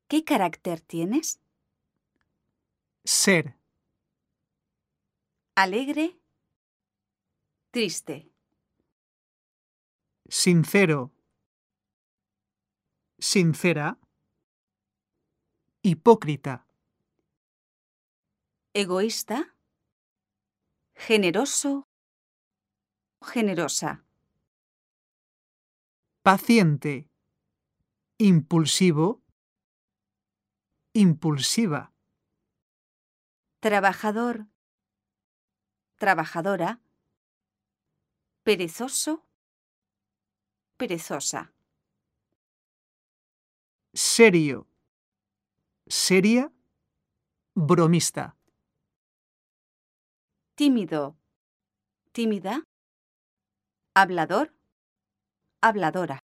¿Qué carácter tienes? Ser. Alegre, triste. Sincero. Sincera. Hipócrita. Egoísta, generoso, generosa. Paciente. Impulsivo. Impulsiva. Trabajador, trabajadora. Perezoso, perezosa. Serio. Seria. Bromista. Tímido, tímida. Hablador, habladora.